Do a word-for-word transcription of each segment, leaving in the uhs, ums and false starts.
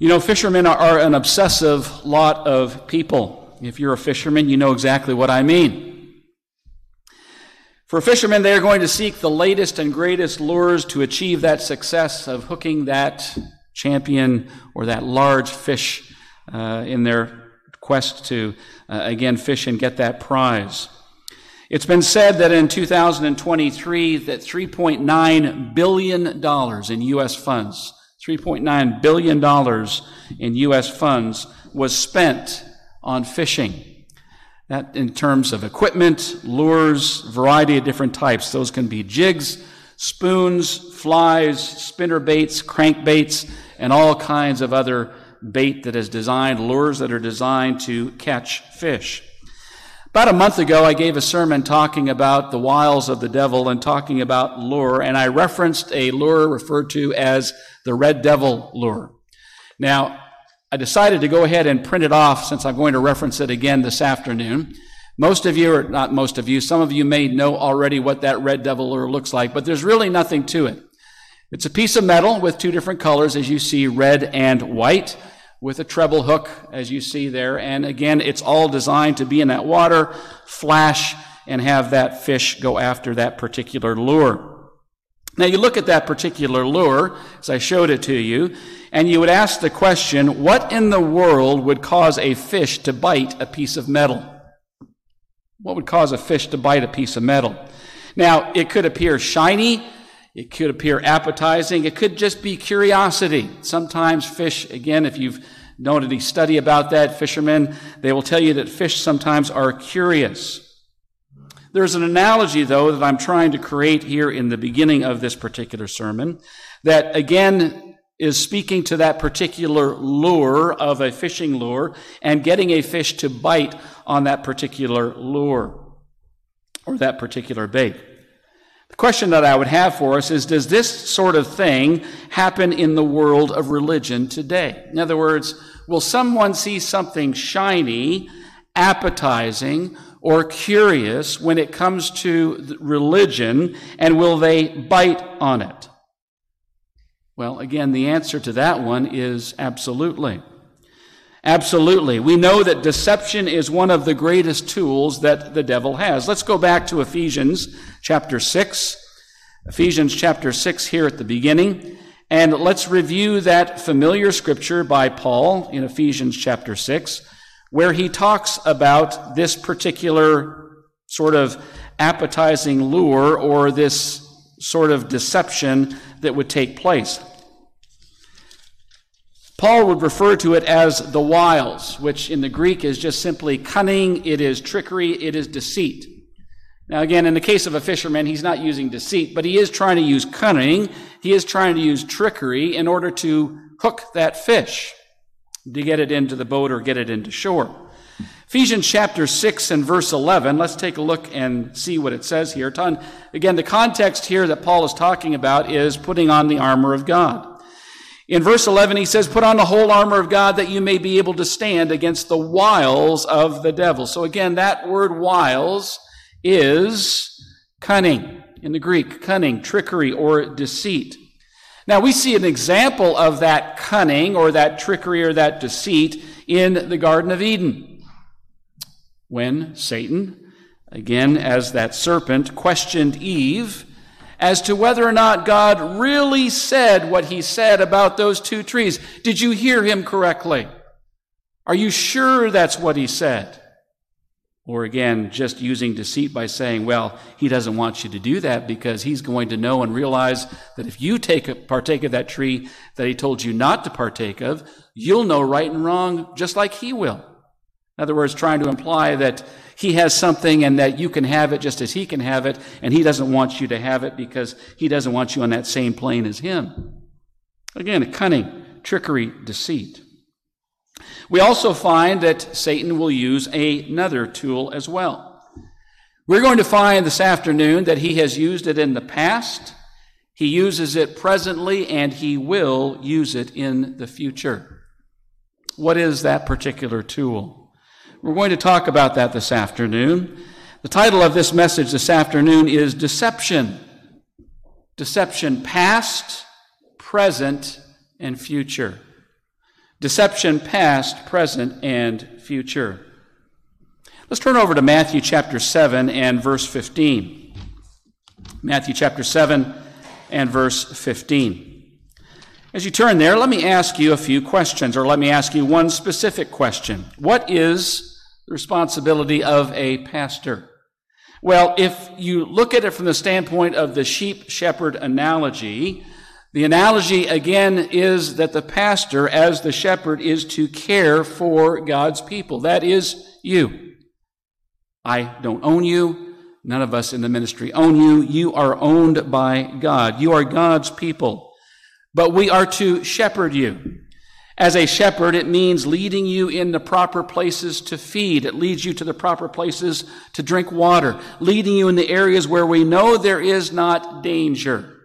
You know, fishermen are an obsessive lot of people. If you're a fisherman, you know exactly what I mean. For fishermen, they are going to seek the latest and greatest lures to achieve that success of hooking that champion or that large fish uh, in their quest to, uh, again, fish and get that prize. It's been said that in two thousand twenty-three that three point nine billion dollars in U S funds, three point nine billion dollars in U S funds was spent on fishing. That in terms of equipment, lures, variety of different types. Those can be jigs, spoons, flies, spinner baits, crank baits, and all kinds of other bait that is designed, lures that are designed to catch fish. About a month ago, I gave a sermon talking about the wiles of the devil and talking about lure, and I referenced a lure referred to as the red devil lure. Now, I decided to go ahead and print it off since I'm going to reference it again this afternoon. Most of you, or not most of you, some of you may know already what that red devil lure looks like, but there's really nothing to it. It's a piece of metal with two different colors, as you see, red and white, with a treble hook, as you see there. And again, it's all designed to be in that water, flash, and have that fish go after that particular lure. Now, you look at that particular lure, as I showed it to you, and you would ask the question, what in the world would cause a fish to bite a piece of metal? What would cause a fish to bite a piece of metal? Now, it could appear shiny. It could appear appetizing. It could just be curiosity. Sometimes fish, again, if you've known any study about that, fishermen, they will tell you that fish sometimes are curious. There's an analogy, though, that I'm trying to create here in the beginning of this particular sermon that, again, is speaking to that particular lure of a fishing lure and getting a fish to bite on that particular lure or that particular bait. The question that I would have for us is, does this sort of thing happen in the world of religion today? In other words, will someone see something shiny, appetizing, or curious when it comes to religion, and will they bite on it? Well, again, the answer to that one is absolutely. Absolutely. We know that deception is one of the greatest tools that the devil has. Let's go back to Ephesians chapter six. Ephesians chapter six here at the beginning. And let's review that familiar scripture by Paul in Ephesians chapter six, where he talks about this particular sort of appetizing lure or this sort of deception that would take place. Paul would refer to it as the wiles, which in the Greek is just simply cunning, it is trickery, it is deceit. Now again, in the case of a fisherman, he's not using deceit, but he is trying to use cunning, he is trying to use trickery in order to hook that fish, to get it into the boat or get it into shore. Ephesians chapter six and verse eleven, let's take a look and see what it says here. Again, the context here that Paul is talking about is putting on the armor of God. In verse eleven, he says, put on the whole armor of God that you may be able to stand against the wiles of the devil. So again, that word wiles is cunning in the Greek, cunning, trickery, or deceit. Now, we see an example of that cunning or that trickery or that deceit in the Garden of Eden, when Satan, again as that serpent, questioned Eve as to whether or not God really said what he said about those two trees. Did you hear him correctly? Are you sure that's what he said? Or again, just using deceit by saying, well, he doesn't want you to do that because he's going to know and realize that if you take a, partake of that tree that he told you not to partake of, you'll know right and wrong just like he will. In other words, trying to imply that he has something and that you can have it just as he can have it, and he doesn't want you to have it because he doesn't want you on that same plane as him. Again, cunning, trickery, deceit. We also find that Satan will use another tool as well. We're going to find this afternoon that he has used it in the past, he uses it presently, and he will use it in the future. What is that particular tool? We're going to talk about that this afternoon. The title of this message this afternoon is Deception. Deception, past, present, and future. Deception past, present, and future. Let's turn over to Matthew chapter seven and verse fifteen. Matthew chapter seven and verse fifteen. As you turn there, let me ask you a few questions, or let me ask you one specific question. What is the responsibility of a pastor? Well, if you look at it from the standpoint of the sheep-shepherd analogy, the analogy again is that the pastor, as the shepherd, is to care for God's people. That is you. I don't own you. None of us in the ministry own you. You are owned by God. You are God's people. But we are to shepherd you. As a shepherd, it means leading you in the proper places to feed. It leads you to the proper places to drink water, leading you in the areas where we know there is not danger.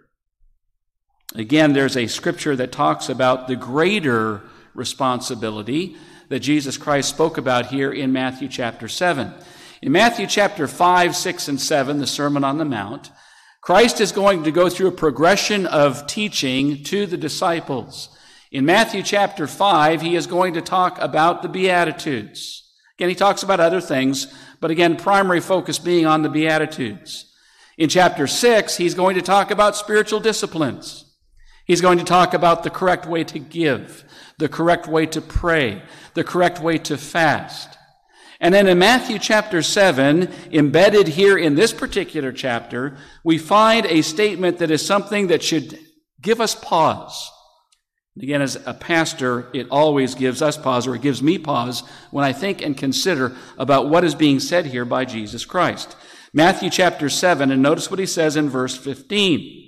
Again, there's a scripture that talks about the greater responsibility that Jesus Christ spoke about here in Matthew chapter seven. In Matthew chapter five, six, and seven, the Sermon on the Mount, Christ is going to go through a progression of teaching to the disciples. In Matthew chapter five, he is going to talk about the Beatitudes. Again, he talks about other things, but again, primary focus being on the Beatitudes. In chapter six, he's going to talk about spiritual disciplines. He's going to talk about the correct way to give, the correct way to pray, the correct way to fast. And then in Matthew chapter seven, embedded here in this particular chapter, we find a statement that is something that should give us pause. Again, as a pastor, it always gives us pause, or it gives me pause, when I think and consider about what is being said here by Jesus Christ. Matthew chapter seven, and notice what he says in verse fifteen.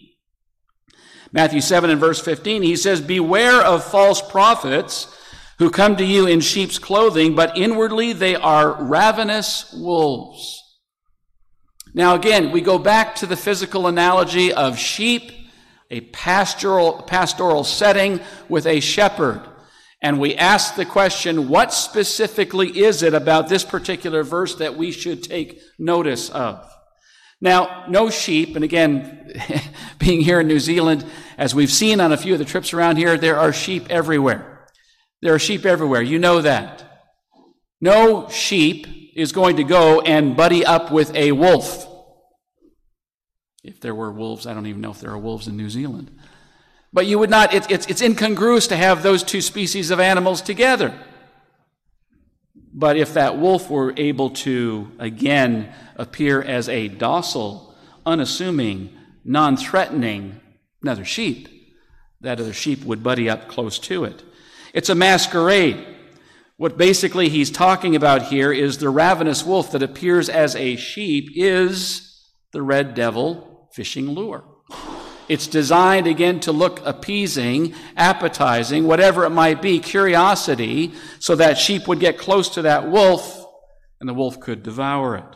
Matthew seven and verse fifteen, he says, "Beware of false prophets who come to you in sheep's clothing, but inwardly they are ravenous wolves." Now again, we go back to the physical analogy of sheep, a pastoral, pastoral setting with a shepherd. And we ask the question, what specifically is it about this particular verse that we should take notice of? Now, no sheep, and again, being here in New Zealand, as we've seen on a few of the trips around here, there are sheep everywhere. There are sheep everywhere. You know that. No sheep is going to go and buddy up with a wolf. If there were wolves, I don't even know if there are wolves in New Zealand. But you would not, it, it's, it's incongruous to have those two species of animals together. But if that wolf were able to, again, appear as a docile, unassuming, non-threatening another sheep, that other sheep would buddy up close to it. It's a masquerade. What basically he's talking about here is the ravenous wolf that appears as a sheep is the red devil fishing lure. It's designed, again, to look appeasing, appetizing, whatever it might be, curiosity, so that sheep would get close to that wolf and the wolf could devour it.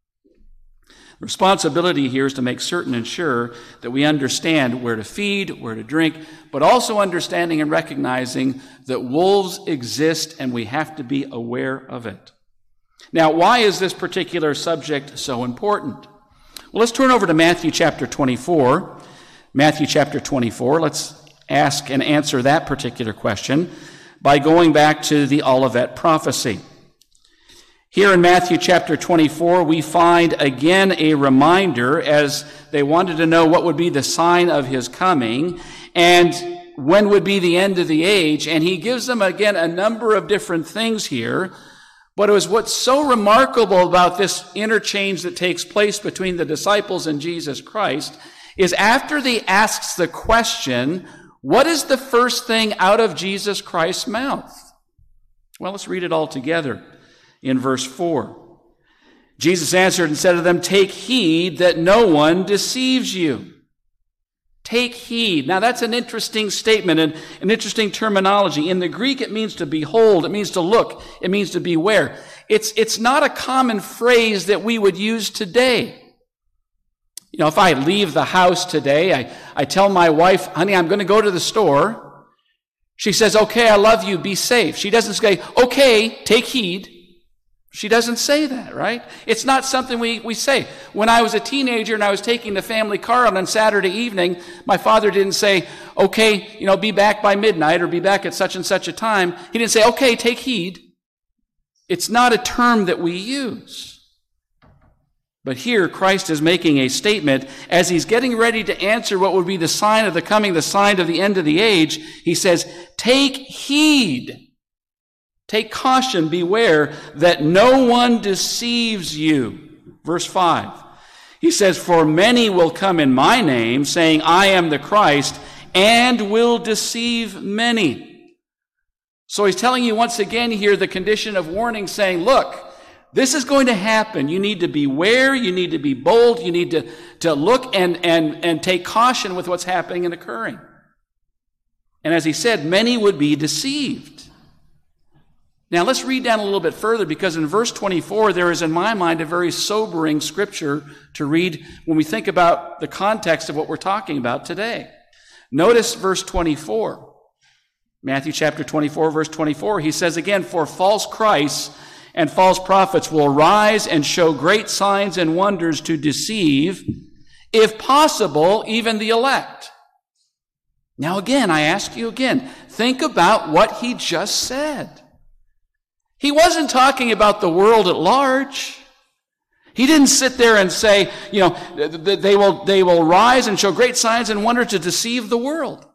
The responsibility here is to make certain and sure that we understand where to feed, where to drink, but also understanding and recognizing that wolves exist and we have to be aware of it. Now, why is this particular subject so important? Well, let's turn over to Matthew chapter twenty-four. Matthew chapter twenty-four. Let's ask and answer that particular question by going back to the Olivet prophecy. Here in Matthew chapter twenty-four, we find again a reminder, as they wanted to know what would be the sign of his coming and when would be the end of the age. And he gives them again a number of different things here. But it was what's so remarkable about this interchange that takes place between the disciples and Jesus Christ is after he asks the question, what is the first thing out of Jesus Christ's mouth? Well, let's read it all together in verse four. Jesus answered and said to them, "Take heed that no one deceives you." Take heed. Now that's an interesting statement and an interesting terminology. In the Greek, it means to behold, it means to look, it means to beware. It's, it's not a common phrase that we would use today. You know, if I leave the house today, I, I tell my wife, "Honey, I'm going to go to the store." She says, "Okay, I love you, be safe." She doesn't say, "Okay, take heed." She doesn't say that, right? It's not something we, we say. When I was a teenager and I was taking the family car out on Saturday evening, my father didn't say, okay, you know, be back by midnight or be back at such and such a time. He didn't say, okay, take heed. It's not a term that we use. But here, Christ is making a statement as he's getting ready to answer what would be the sign of the coming, the sign of the end of the age. He says, take heed. Take caution, beware that no one deceives you. Verse five. He says, for many will come in my name, saying, I am the Christ, and will deceive many. So he's telling you once again here the condition of warning, saying, look, this is going to happen. You need to beware. You need to be bold. You need to, to look and, and, and take caution with what's happening and occurring. And as he said, many would be deceived. Now let's read down a little bit further, because in verse twenty-four, there is in my mind a very sobering scripture to read when we think about the context of what we're talking about today. Notice verse twenty-four. Matthew chapter twenty-four, verse twenty-four, he says again, for false Christs and false prophets will rise and show great signs and wonders to deceive, if possible, even the elect. Now again, I ask you again, think about what he just said. He wasn't talking about the world at large. He didn't sit there and say, you know, they will, they will rise and show great signs and wonders to deceive the world.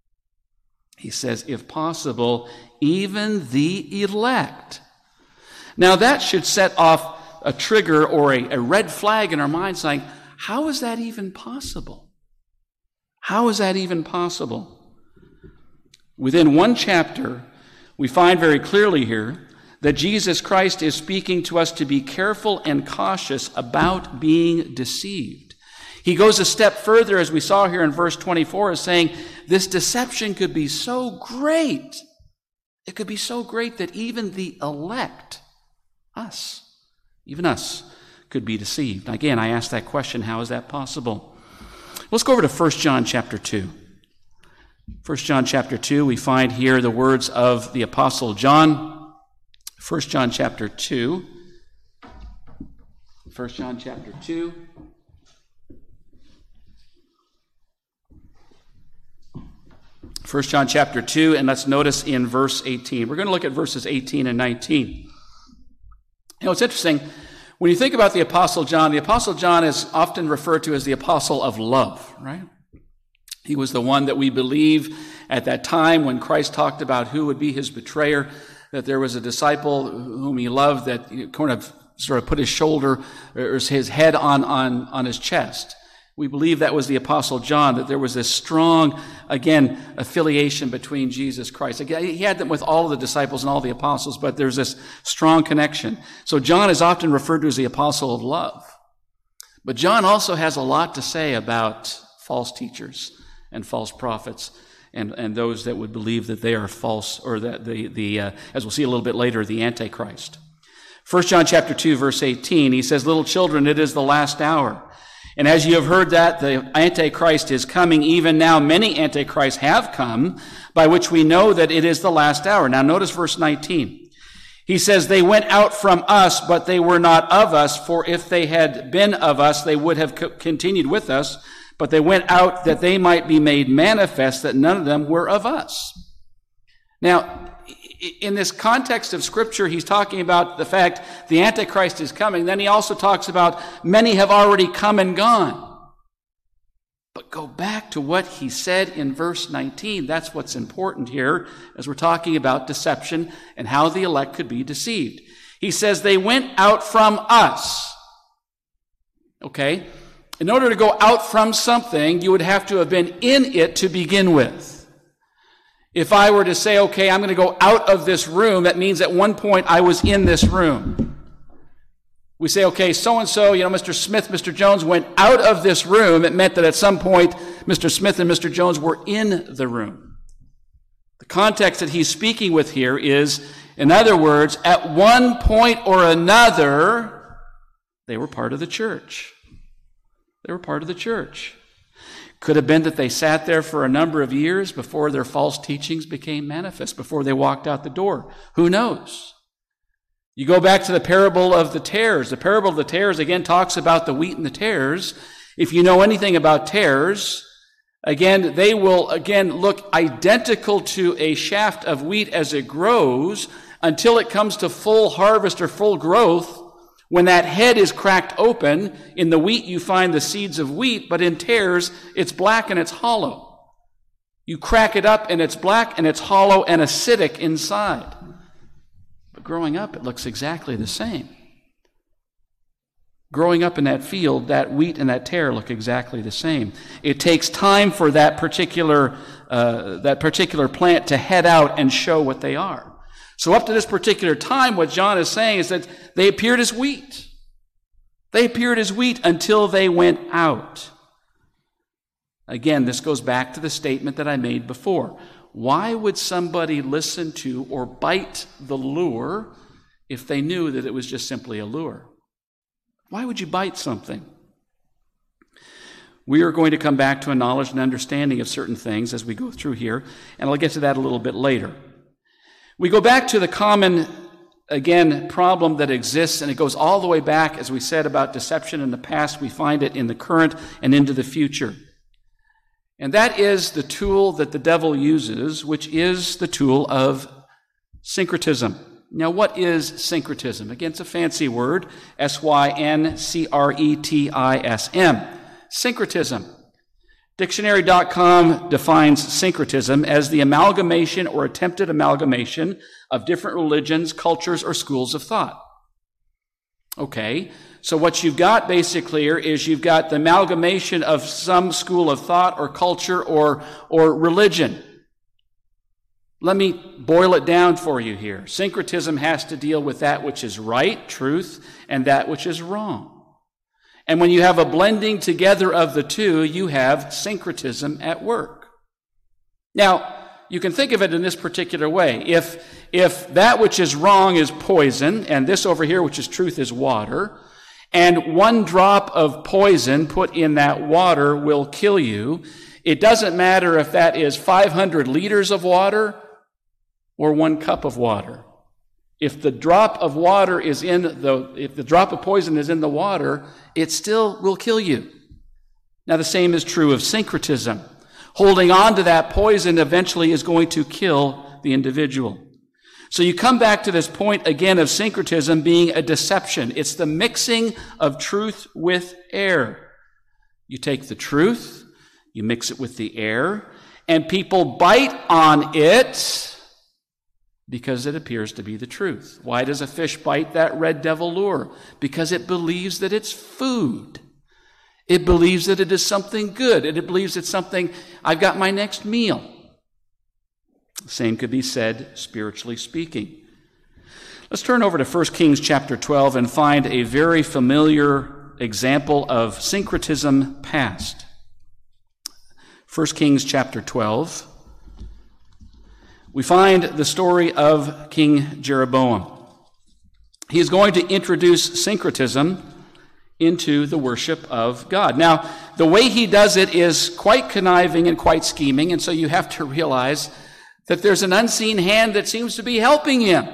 He says, if possible, even the elect. Now that should set off a trigger or a, a red flag in our mind saying, how is that even possible? How is that even possible? Within one chapter, we find very clearly here that Jesus Christ is speaking to us to be careful and cautious about being deceived. He goes a step further, as we saw here in verse twenty-four, as saying this deception could be so great. It could be so great that even the elect, us, even us, could be deceived. Again, I ask that question, how is that possible? Let's go over to First John chapter two. First John chapter two, we find here the words of the Apostle John. First John chapter two. First John chapter two. First John chapter two, and let's notice in verse eighteen. We're going to look at verses eighteen and nineteen. You know, it's interesting. When you think about the Apostle John, the Apostle John is often referred to as the apostle of love, right? He was the one that we believe at that time when Christ talked about who would be his betrayer, that there was a disciple whom he loved that kind of sort of put his shoulder or his head on, on, on his chest. We believe that was the Apostle John, that there was this strong, again, affiliation between Jesus Christ. Again, he had them with all of the disciples and all the apostles, but there's this strong connection. So John is often referred to as the apostle of love. But John also has a lot to say about false teachers and false prophets, and, and those that would believe that they are false, or that the, the uh, as we'll see a little bit later, the Antichrist. First John chapter two, verse eighteen, he says, little children, it is the last hour. And as you have heard that the Antichrist is coming, even now many Antichrists have come, by which we know that it is the last hour. Now notice verse nineteen. He says, they went out from us, but they were not of us, for if they had been of us, they would have co- continued with us. But they went out that they might be made manifest that none of them were of us. Now, in this context of Scripture, he's talking about the fact the Antichrist is coming. Then he also talks about many have already come and gone. But go back to what he said in verse nineteen. That's what's important here as we're talking about deception and how the elect could be deceived. He says they went out from us. Okay? In order to go out from something, you would have to have been in it to begin with. If I were to say, okay, I'm going to go out of this room, that means at one point I was in this room. We say, okay, so-and-so, you know, Mister Smith, Mister Jones went out of this room. It meant that at some point Mister Smith and Mister Jones were in the room. The context that he's speaking with here is, in other words, at one point or another, they were part of the church. They were part of the church. Could have been that they sat there for a number of years before their false teachings became manifest, before they walked out the door. Who knows? You go back to the parable of the tares. The parable of the tares, again, talks about the wheat and the tares. If you know anything about tares, again, they will, again, look identical to a shaft of wheat as it grows until it comes to full harvest or full growth. When that head is cracked open, in the wheat you find the seeds of wheat, but in tares, it's black and it's hollow. You crack it up and it's black and it's hollow and acidic inside. But growing up, it looks exactly the same. Growing up in that field, that wheat and that tare look exactly the same. It takes time for that particular, uh, that particular plant to head out and show what they are. So up to this particular time, what John is saying is that they appeared as wheat. They appeared as wheat until they went out. Again, this goes back to the statement that I made before. Why would somebody listen to or bite the lure if they knew that it was just simply a lure? Why would you bite something? We are going to come back to a knowledge and understanding of certain things as we go through here, and I'll get to that a little bit later. We go back to the common, again, problem that exists, and it goes all the way back, as we said, about deception in the past. We find it in the current and into the future. And that is the tool that the devil uses, which is the tool of syncretism. Now, what is syncretism? Again, it's a fancy word, S Y N C R E T I S M. Syncretism. Dictionary dot com defines syncretism as the amalgamation or attempted amalgamation of different religions, cultures, or schools of thought. Okay, so what you've got basically here is you've got the amalgamation of some school of thought or culture or, or religion. Let me boil it down for you here. Syncretism has to deal with that which is right, truth, and that which is wrong. And when you have a blending together of the two, you have syncretism at work. Now, you can think of it in this particular way. If, if that which is wrong is poison, and this over here, which is truth, is water, and one drop of poison put in that water will kill you, it doesn't matter if that is five hundred liters of water or one cup of water. If the drop of water is in the, if the drop of poison is in the water, it still will kill you. Now, the same is true of syncretism. Holding on to that poison eventually is going to kill the individual. So you come back to this point again of syncretism being a deception. It's the mixing of truth with error. You take the truth, you mix it with the error, and people bite on it because it appears to be the truth. Why does a fish bite that red devil lure? Because it believes that it's food. It believes that it is something good. It believes it's something, I've got my next meal. The same could be said spiritually speaking. Let's turn over to First Kings chapter twelve and find a very familiar example of syncretism past. First Kings chapter twelve. We find the story of King Jeroboam. He is going to introduce syncretism into the worship of God. Now, the way he does it is quite conniving and quite scheming, and so you have to realize that there's an unseen hand that seems to be helping him.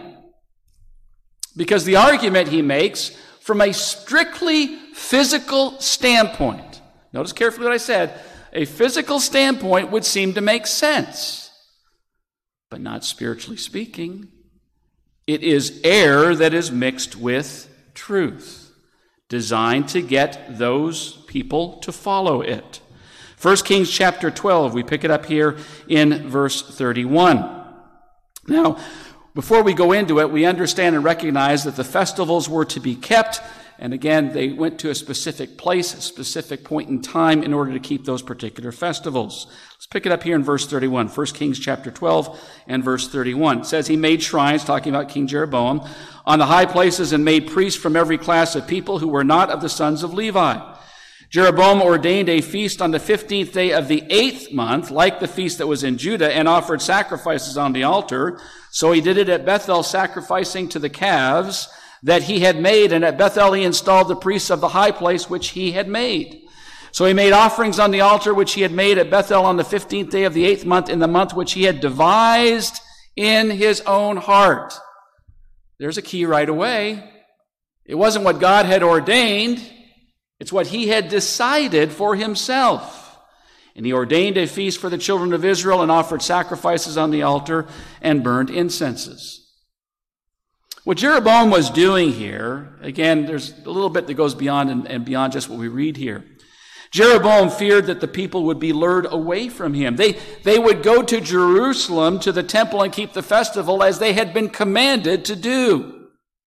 Because the argument he makes from a strictly physical standpoint, notice carefully what I said, a physical standpoint would seem to make sense. But not spiritually speaking. It is error that is mixed with truth, designed to get those people to follow it. First Kings chapter twelve, we pick it up here in verse thirty-one. Now, before we go into it, we understand and recognize that the festivals were to be kept, and again, they went to a specific place, a specific point in time in order to keep those particular festivals. Let's pick it up here in verse thirty-one, First Kings chapter twelve and verse thirty-one. It says, he made shrines, talking about King Jeroboam, on the high places and made priests from every class of people who were not of the sons of Levi. Jeroboam ordained a feast on the fifteenth day of the eighth month, like the feast that was in Judah, and offered sacrifices on the altar. So he did it at Bethel, sacrificing to the calves that he had made, and at Bethel he installed the priests of the high place which he had made. So he made offerings on the altar which he had made at Bethel on the fifteenth day of the eighth month, in the month which he had devised in his own heart. There's a key right away. It wasn't what God had ordained. It's what he had decided for himself. And he ordained a feast for the children of Israel and offered sacrifices on the altar and burned incenses. What Jeroboam was doing here, again, there's a little bit that goes beyond and, and beyond just what we read here. Jeroboam feared that the people would be lured away from him. They, they would go to Jerusalem, to the temple, and keep the festival as they had been commanded to do.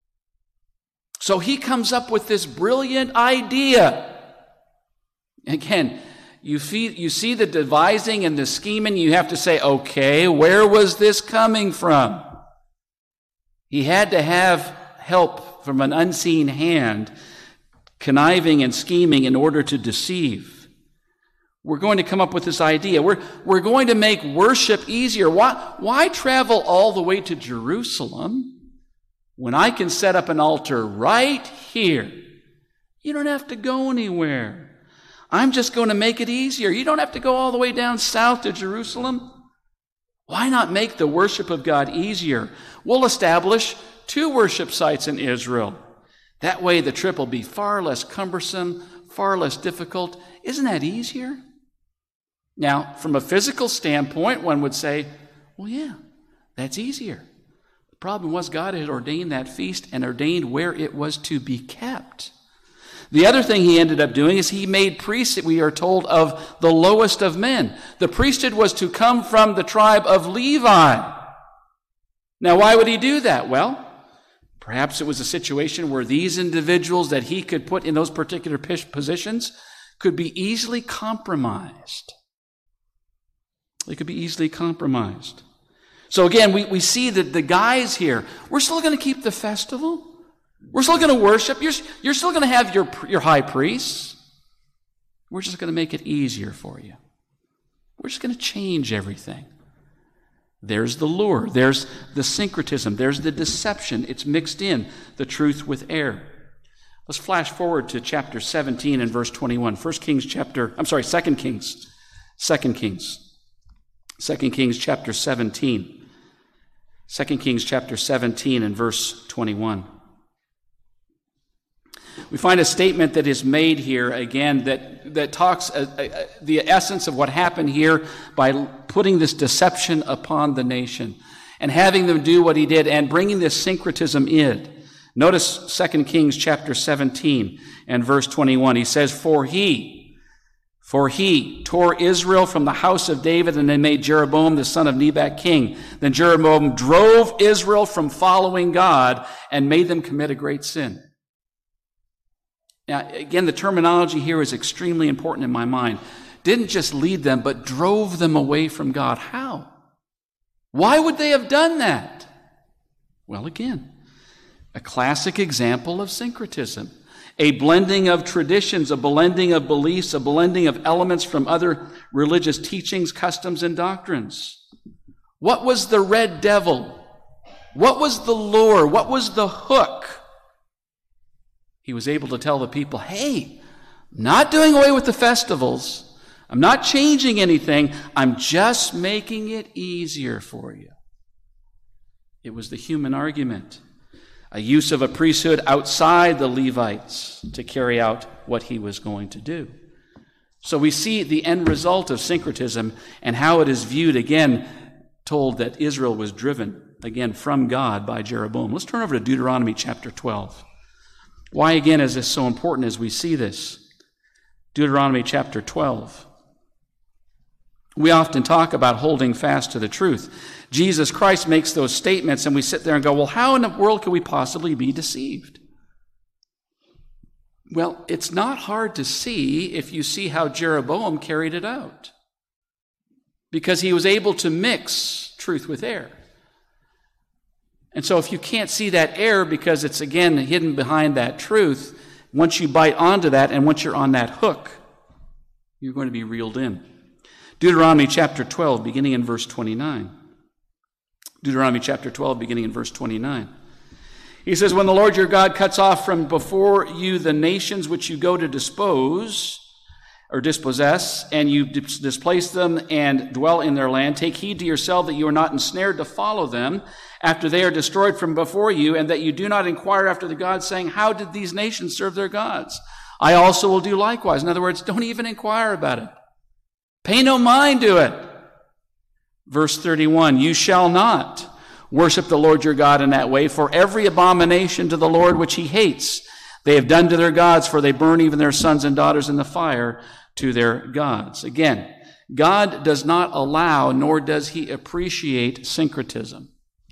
So he comes up with this brilliant idea. Again, you, feel, you see the devising and the scheming, you have to say, okay, where was this coming from? He had to have help from an unseen hand, conniving and scheming in order to deceive. We're going to come up with this idea. We're, we're going to make worship easier. Why, why travel all the way to Jerusalem when I can set up an altar right here? You don't have to go anywhere. I'm just going to make it easier. You don't have to go all the way down south to Jerusalem. Why not make the worship of God easier? We'll establish two worship sites in Israel. That way the trip will be far less cumbersome, far less difficult. Isn't that easier? Now, from a physical standpoint, one would say, well, yeah, that's easier. The problem was God had ordained that feast and ordained where it was to be kept. The other thing he ended up doing is he made priests, we are told, of the lowest of men. The priesthood was to come from the tribe of Levi. Now, why would he do that? Well, perhaps it was a situation where these individuals that he could put in those particular positions could be easily compromised. They could be easily compromised. So again, we, we see that the guys here, we're still going to keep the festival. We're still going to worship. You're, you're still going to have your, your high priests. We're just going to make it easier for you. We're just going to change everything. There's the lure. There's the syncretism. There's the deception. It's mixed in, the truth with error. Let's flash forward to chapter seventeen and verse twenty-one. First Kings chapter, I'm sorry, Second Kings. Second Kings. Second Kings chapter seventeen. Second Kings chapter seventeen and verse twenty-one. We find a statement that is made here, again, that, that talks uh, uh, the essence of what happened here by putting this deception upon the nation and having them do what he did and bringing this syncretism in. Notice Second Kings chapter seventeen and verse twenty-one. He says, For he, for he tore Israel from the house of David and then made Jeroboam the son of Nebat king. Then Jeroboam drove Israel from following God and made them commit a great sin. Now, again, the terminology here is extremely important in my mind. Didn't just lead them, but drove them away from God. How? Why would they have done that? Well, again, a classic example of syncretism. A blending of traditions, a blending of beliefs, a blending of elements from other religious teachings, customs, and doctrines. What was the red devil? What was the lure? What was the hook? He was able to tell the people, hey, I'm not doing away with the festivals. I'm not changing anything. I'm just making it easier for you. It was the human argument, a use of a priesthood outside the Levites to carry out what he was going to do. So we see the end result of syncretism and how it is viewed, again, told that Israel was driven, again, from God by Jeroboam. Let's turn over to Deuteronomy chapter twelve. Why, again, is this so important as we see this? Deuteronomy chapter twelve. We often talk about holding fast to the truth. Jesus Christ makes those statements, and we sit there and go, well, how in the world can we possibly be deceived? Well, it's not hard to see if you see how Jeroboam carried it out, because he was able to mix truth with error. And so if you can't see that error because it's, again, hidden behind that truth, once you bite onto that and once you're on that hook, you're going to be reeled in. Deuteronomy chapter twelve, beginning in verse twenty-nine. Deuteronomy chapter twelve, beginning in verse twenty-nine. He says, When the Lord your God cuts off from before you the nations which you go to dispose, or dispossess, and you dis- displace them and dwell in their land, take heed to yourself that you are not ensnared to follow them after they are destroyed from before you, and that you do not inquire after the gods, saying, how did these nations serve their gods? I also will do likewise. In other words, don't even inquire about it. Pay no mind to it. Verse thirty-one, you shall not worship the Lord your God in that way, for every abomination to the Lord which he hates, they have done to their gods, for they burn even their sons and daughters in the fire to their gods. Again, God does not allow, nor does he appreciate syncretism.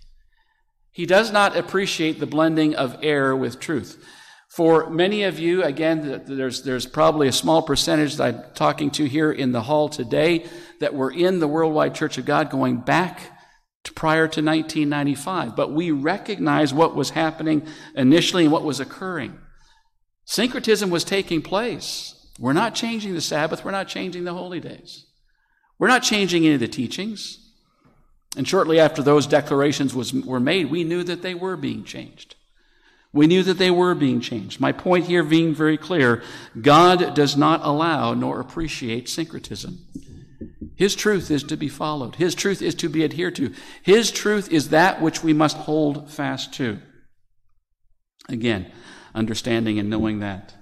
He does not appreciate the blending of error with truth. For many of you, again, there's, there's probably a small percentage that I'm talking to here in the hall today that were in the Worldwide Church of God going back to prior to nineteen ninety-five. But we recognize what was happening initially and what was occurring. Syncretism was taking place. We're not changing the Sabbath. We're not changing the holy days. We're not changing any of the teachings. And shortly after those declarations was, were made, we knew that they were being changed. We knew that they were being changed. My point here being very clear, God does not allow nor appreciate syncretism. His truth is to be followed. His truth is to be adhered to. His truth is that which we must hold fast to. Again, understanding and knowing that.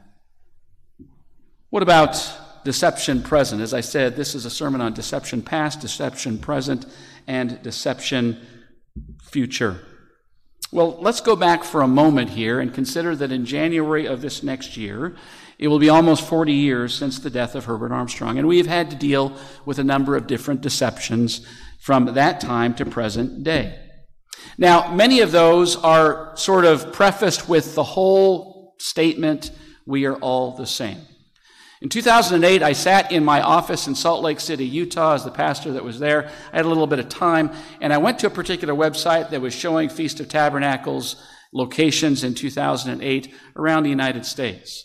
What about deception present? As I said, this is a sermon on deception past, deception present, and deception future. Well, let's go back for a moment here and consider that in January of this next year, it will be almost forty years since the death of Herbert Armstrong, and we've had to deal with a number of different deceptions from that time to present day. Now, many of those are sort of prefaced with the whole statement, we are all the same. In two thousand eight, I sat in my office in Salt Lake City, Utah, as the pastor that was there. I had a little bit of time, and I went to a particular website that was showing Feast of Tabernacles locations in two thousand eight around the United States.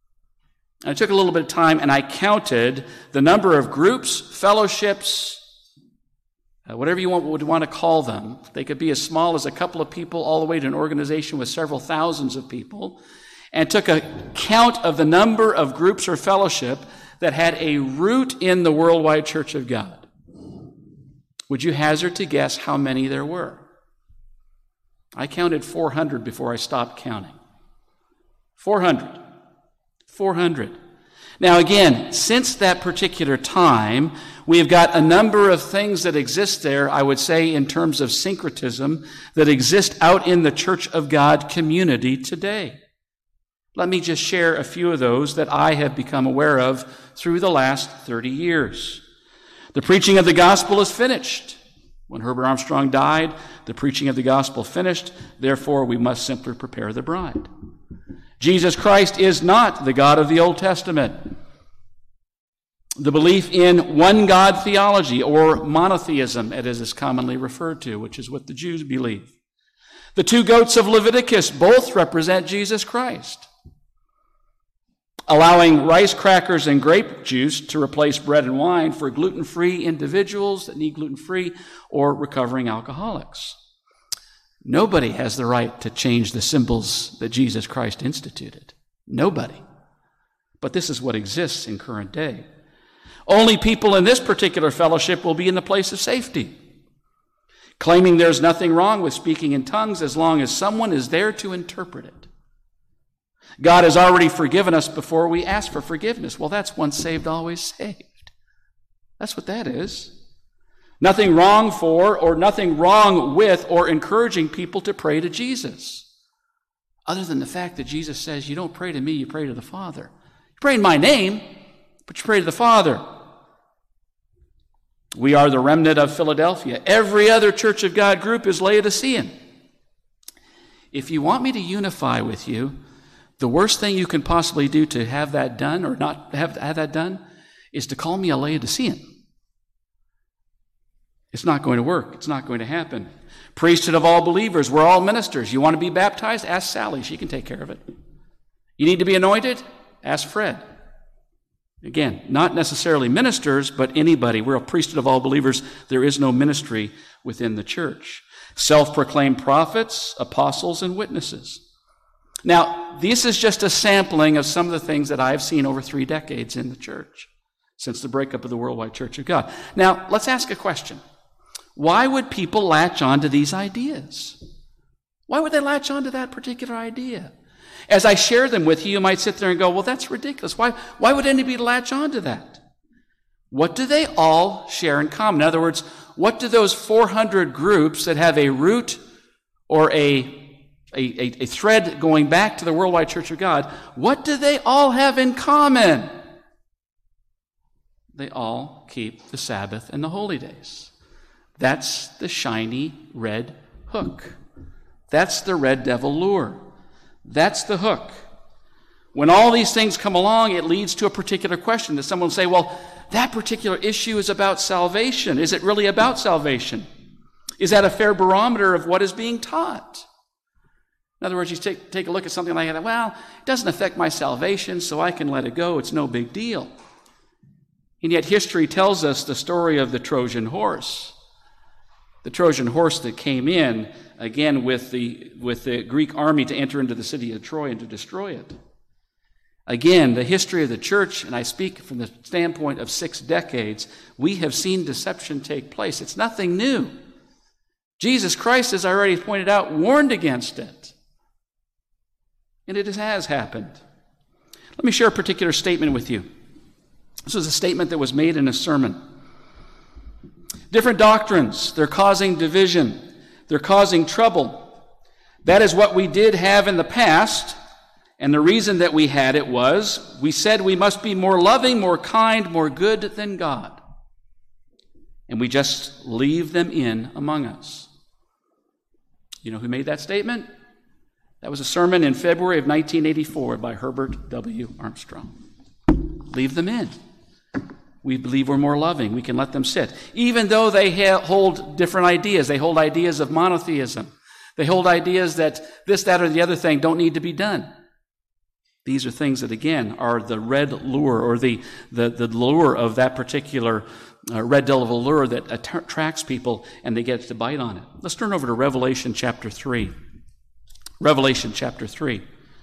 I took a little bit of time, and I counted the number of groups, fellowships, uh, whatever you want, would want to call them. They could be as small as a couple of people all the way to an organization with several thousands of people, and took a count of the number of groups or fellowship that had a root in the Worldwide Church of God. Would you hazard to guess how many there were? I counted four hundred before I stopped counting. four hundred. four hundred. Now again, since that particular time, we've got a number of things that exist there, I would say, in terms of syncretism, that exist out in the Church of God community today. Let me just share a few of those that I have become aware of through the last thirty years. The preaching of the gospel is finished. When Herbert Armstrong died, the preaching of the gospel finished. Therefore, we must simply prepare the bride. Jesus Christ is not the God of the Old Testament. The belief in one God theology, or monotheism, as it is commonly referred to, which is what the Jews believe. The two goats of Leviticus both represent Jesus Christ. Allowing rice crackers and grape juice to replace bread and wine for gluten-free individuals that need gluten-free, or recovering alcoholics. Nobody has the right to change the symbols that Jesus Christ instituted. Nobody. But this is what exists in current day. Only people in this particular fellowship will be in the place of safety, claiming there's nothing wrong with speaking in tongues as long as someone is there to interpret it. God has already forgiven us before we ask for forgiveness. Well, that's once saved, always saved. That's what that is. Nothing wrong for, or nothing wrong with, or encouraging people to pray to Jesus. Other than the fact that Jesus says, you don't pray to me, you pray to the Father. You pray in my name, but you pray to the Father. We are the remnant of Philadelphia. Every other Church of God group is Laodicean. If you want me to unify with you, the worst thing you can possibly do to have that done, or not have, have that done, is to call me a Laodicean. It's not going to work. It's not going to happen. Priesthood of all believers. We're all ministers. You want to be baptized? Ask Sally. She can take care of it. You need to be anointed? Ask Fred. Again, not necessarily ministers, but anybody. We're a priesthood of all believers. There is no ministry within the church. Self-proclaimed prophets, apostles, and witnesses. Now, this is just a sampling of some of the things that I've seen over three decades in the church. since the breakup of the Worldwide Church of God. Now, let's ask a question. Why would people latch on to these ideas? Why would they latch on to that particular idea? As I share them with you, you might sit there and go, well, that's ridiculous. Why, why would anybody latch on to that? What do they all share in common? In other words, what do those four hundred groups that have a root or a, a, a, a thread going back to the Worldwide Church of God, what do they all have in common? They all keep the Sabbath and the holy days. That's the shiny red hook. That's the red devil lure. That's the hook. When all these things come along, it leads to a particular question that someone will say, well, that particular issue is about salvation. Is it really about salvation? Is that a fair barometer of what is being taught? In other words, you take, take a look at something like that, well, it doesn't affect my salvation, so I can let it go. It's no big deal. And yet history tells us the story of the Trojan horse. The Trojan horse that came in, again, with the, with the Greek army to enter into the city of Troy and to destroy it. Again, the history of the church, and I speak from the standpoint of six decades, we have seen deception take place. It's nothing new. Jesus Christ, as I already pointed out, warned against it. And it has happened. Let me share a particular statement with you. This was a statement that was made in a sermon. Different doctrines, they're causing division. They're causing trouble. That is what we did have in the past. And the reason that we had it was, we said we must be more loving, more kind, more good than God. And we just leave them in among us. You know who made that statement? That was a sermon in February of nineteen eighty-four by Herbert W. Armstrong. Leave them in. We believe we're more loving. We can let them sit. Even though they ha- hold different ideas. They hold ideas of monotheism. They hold ideas that this, that, or the other thing don't need to be done. These are things that, again, are the red lure, or the, the, the lure of that particular uh, red devil lure that attracts people and they get to bite on it. Let's turn over to Revelation chapter three. Revelation chapter three.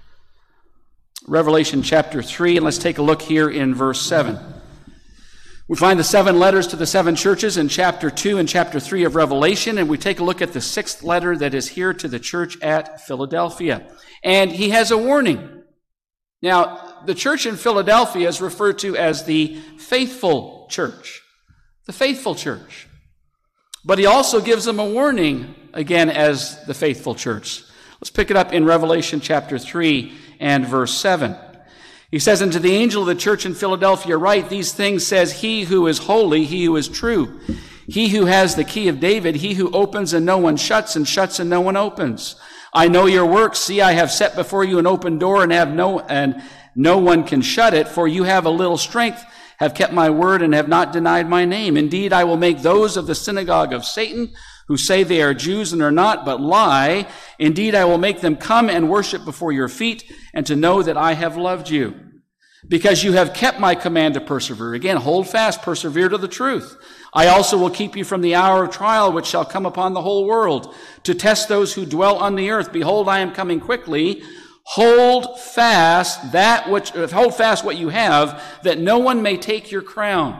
Revelation chapter three, and let's take a look here in verse seven. We find the seven letters to the seven churches in chapter two and chapter three of Revelation, and we take a look at the sixth letter that is here to the church at Philadelphia. And he has a warning. Now, the church in Philadelphia is referred to as the faithful church. The faithful church. But he also gives them a warning, again, as the faithful church. Let's pick it up in Revelation chapter three and verse seven. He says, "And to the angel of the church in Philadelphia write, these things says he who is holy, he who is true, he who has the key of David, he who opens and no one shuts, and shuts and no one opens. I know your works. See, I have set before you an open door, and have no and no one can shut it. For you have a little strength, have kept my word, and have not denied my name. Indeed, I will make those of the synagogue of Satan, who say they are Jews and are not, but lie. Indeed, I will make them come and worship before your feet, and to know that I have loved you. Because you have kept my command to persevere." Again, hold fast, persevere to the truth. "I also will keep you from the hour of trial which shall come upon the whole world, to test those who dwell on the earth. Behold, I am coming quickly. Hold fast that which, hold fast what you have, that no one may take your crown."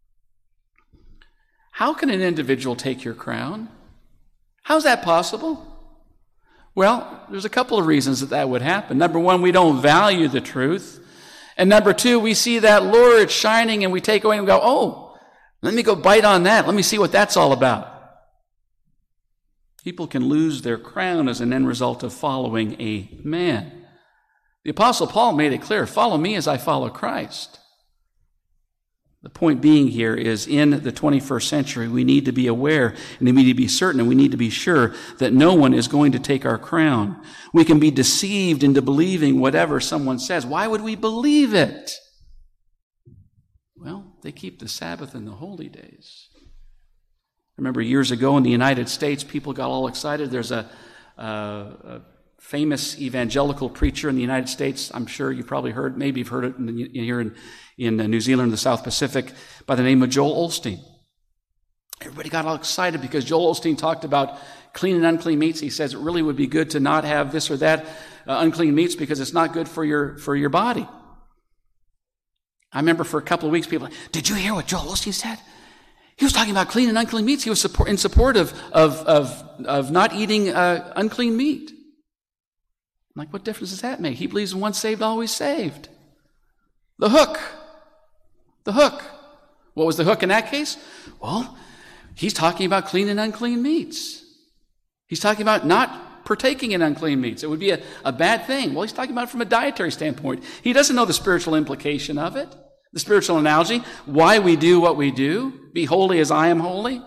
How can an individual take your crown? How's that possible? Well, there's a couple of reasons that that would happen. Number one, we don't value the truth. And number two, we see that lure, it's shining, and we take away and go, oh, let me go bite on that. Let me see what that's all about. People can lose their crown as an end result of following a man. The Apostle Paul made it clear, follow me as I follow Christ. The point being here is, in the twenty-first century, we need to be aware, and we need to be certain, and we need to be sure that no one is going to take our crown. We can be deceived into believing whatever someone says. Why would we believe it? Well, they keep the Sabbath and the holy days. I remember years ago in the United States, people got all excited. There's a, a, a famous evangelical preacher in the United States. I'm sure you've probably heard, maybe you've heard it in the, in here in, in New Zealand, the South Pacific, by the name of Joel Osteen. Everybody got all excited because Joel Osteen talked about clean and unclean meats. He says it really would be good to not have this or that uh, unclean meats because it's not good for your, for your body. I remember for a couple of weeks, people were like, did you hear what Joel Osteen said? He was talking about clean and unclean meats. He was support, in support of, of, of, of not eating uh, unclean meat. I'm like, what difference does that make? He believes in once saved, always saved. The hook. The hook. What was the hook in that case? Well, he's talking about clean and unclean meats. He's talking about not partaking in unclean meats. It would be a, a bad thing. Well, he's talking about it from a dietary standpoint. He doesn't know the spiritual implication of it, the spiritual analogy, why we do what we do. Be holy as I am holy.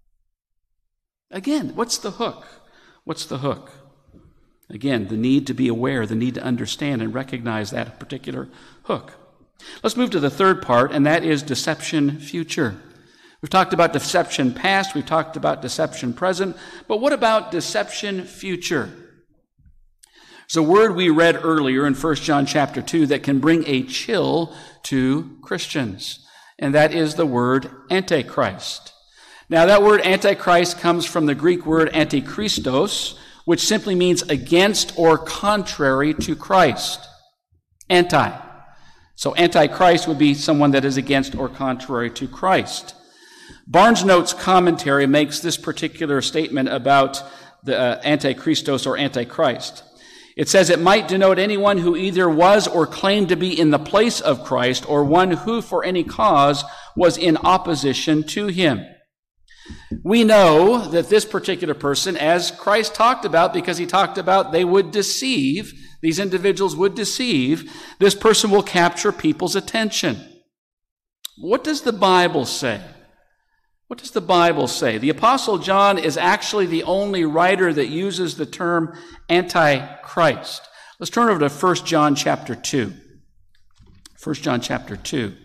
Again, what's the hook? What's the hook? Again, the need to be aware, the need to understand and recognize that particular hook. Let's move to the third part, and that is deception future. We've talked about deception past, we've talked about deception present, but what about deception future? There's a word we read earlier in First John chapter two that can bring a chill to Christians, and that is the word Antichrist. Now, that word Antichrist comes from the Greek word antichristos, which simply means against or contrary to Christ. Anti. So Antichrist would be someone that is against or contrary to Christ. Barnes Notes commentary makes this particular statement about the uh, Antichristos or Antichrist. It says it might denote anyone who either was or claimed to be in the place of Christ, or one who for any cause was in opposition to him. We know that this particular person, as Christ talked about, because he talked about they would deceive, these individuals would deceive, this person will capture people's attention. What does the Bible say? What does the Bible say? The Apostle John is actually the only writer that uses the term Antichrist. Let's turn over to First John chapter two. First John chapter two.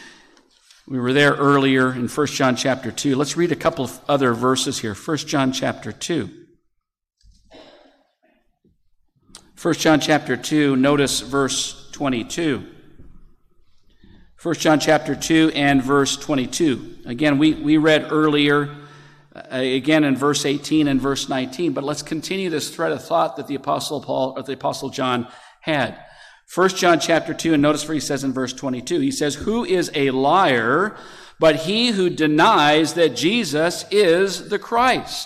We were there earlier in First John chapter two. Let's read a couple of other verses here. First John chapter two. First John chapter two, notice verse twenty-two. First John chapter two and verse twenty-two. Again, we, we read earlier, uh, again in verse eighteen and verse nineteen, but let's continue this thread of thought that the Apostle Paul, or the Apostle John had. First John chapter two, and notice what he says in verse twenty-two. He says, "Who is a liar but he who denies that Jesus is the Christ?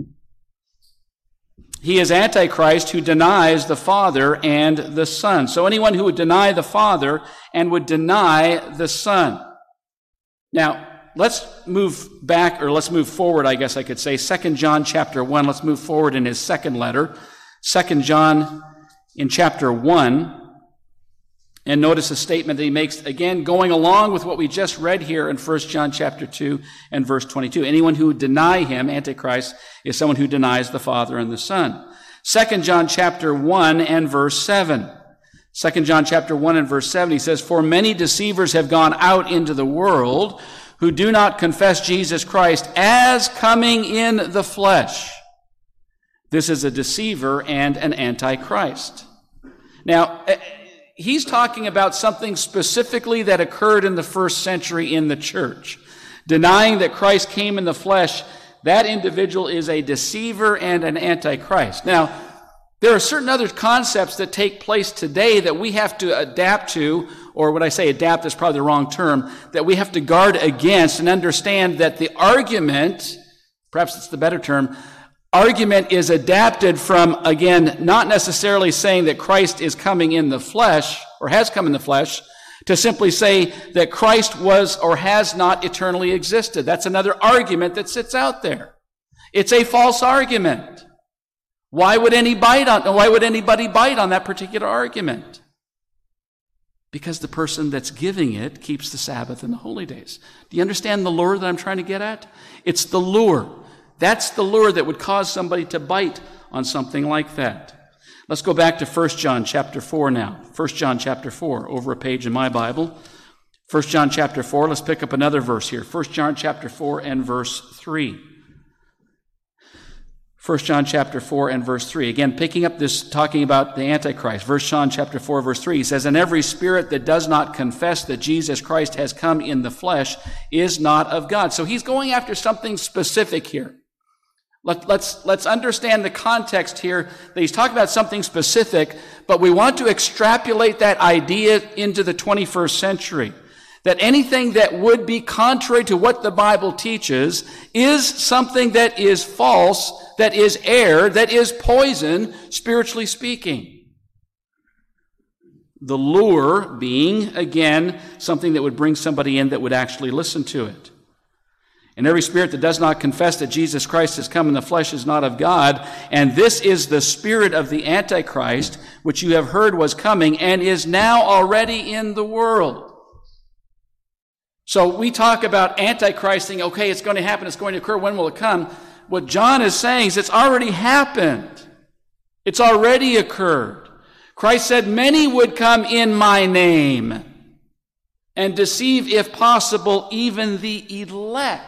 He is Antichrist who denies the Father and the Son." So anyone who would deny the Father and would deny the Son. Now, let's move back, or let's move forward, I guess I could say. Second John chapter one. Let's move forward in his second letter. Second John in chapter one. And notice a statement that he makes, again, going along with what we just read here in First John chapter two and verse twenty-two. Anyone who would deny him, Antichrist, is someone who denies the Father and the Son. Second John chapter one and verse seven. Second John chapter one and verse seven, he says, "For many deceivers have gone out into the world who do not confess Jesus Christ as coming in the flesh." This is a deceiver and an Antichrist. Now, he's talking about something specifically that occurred in the first century in the church. Denying that Christ came in the flesh, that individual is a deceiver and an Antichrist. Now, there are certain other concepts that take place today that we have to adapt to, or when I say adapt, is probably the wrong term, that we have to guard against and understand that the argument, perhaps it's the better term, argument is adapted from, again, not necessarily saying that Christ is coming in the flesh, or has come in the flesh, to simply say that Christ was or has not eternally existed. That's another argument that sits out there. It's a false argument. Why would any bite on, why would anybody bite on that particular argument? Because the person that's giving it keeps the Sabbath and the holy days. Do you understand the lure that I'm trying to get at? It's the lure. That's the lure that would cause somebody to bite on something like that. Let's go back to First John chapter four now. First John chapter four, over a page in my Bible. First John chapter four, let's pick up another verse here. First John chapter four and verse three. First John chapter four and verse three. Again, picking up this, talking about the Antichrist. First John chapter four, verse three, he says, "And every spirit that does not confess that Jesus Christ has come in the flesh is not of God." So he's going after something specific here. Let, let's, let's understand the context here, that he's talking about something specific, but we want to extrapolate that idea into the twenty-first century. that anything that would be contrary to what the Bible teaches is something that is false, that is error, that is poison, spiritually speaking. The lure being, again, something that would bring somebody in that would actually listen to it. And every spirit that does not confess that Jesus Christ has come in the flesh is not of God. And this is the spirit of the Antichrist, which you have heard was coming and is now already in the world. So we talk about Antichrist saying, okay, it's going to happen, it's going to occur, when will it come? What John is saying is it's already happened. It's already occurred. Christ said, many would come in my name and deceive, if possible, even the elect.